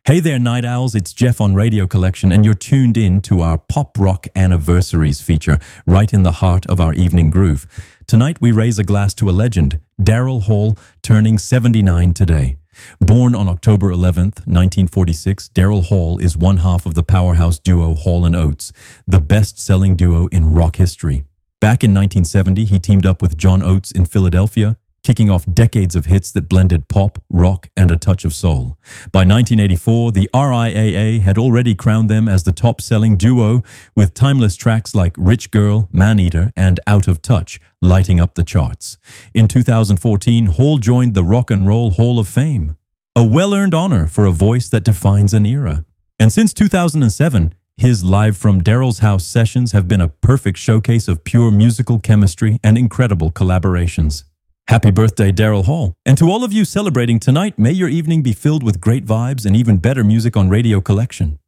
Hey there, Night Owls. It's Jeff on Radio Collection, and you're tuned in to our Pop Rock Anniversaries feature, right in the heart of our evening groove. Tonight, we raise a glass to a legend, Daryl Hall, turning 79 today. Born on October 11th, 1946, Daryl Hall is one half of the powerhouse duo Hall & Oates, the best-selling duo in rock history. Back in 1970, he teamed up with John Oates in Philadelphia, kicking off decades of hits that blended pop, rock, and a touch of soul. By 1984, the RIAA had already crowned them as the top-selling duo, with timeless tracks like Rich Girl, Man-Eater, and Out of Touch lighting up the charts. In 2014, Hall joined the Rock and Roll Hall of Fame, a well-earned honor for a voice that defines an era. And since 2007, his Live from Daryl's House sessions have been a perfect showcase of pure musical chemistry and incredible collaborations. Happy birthday, Daryl Hall. And to all of you celebrating tonight, may your evening be filled with great vibes and even better music on Radio Collection.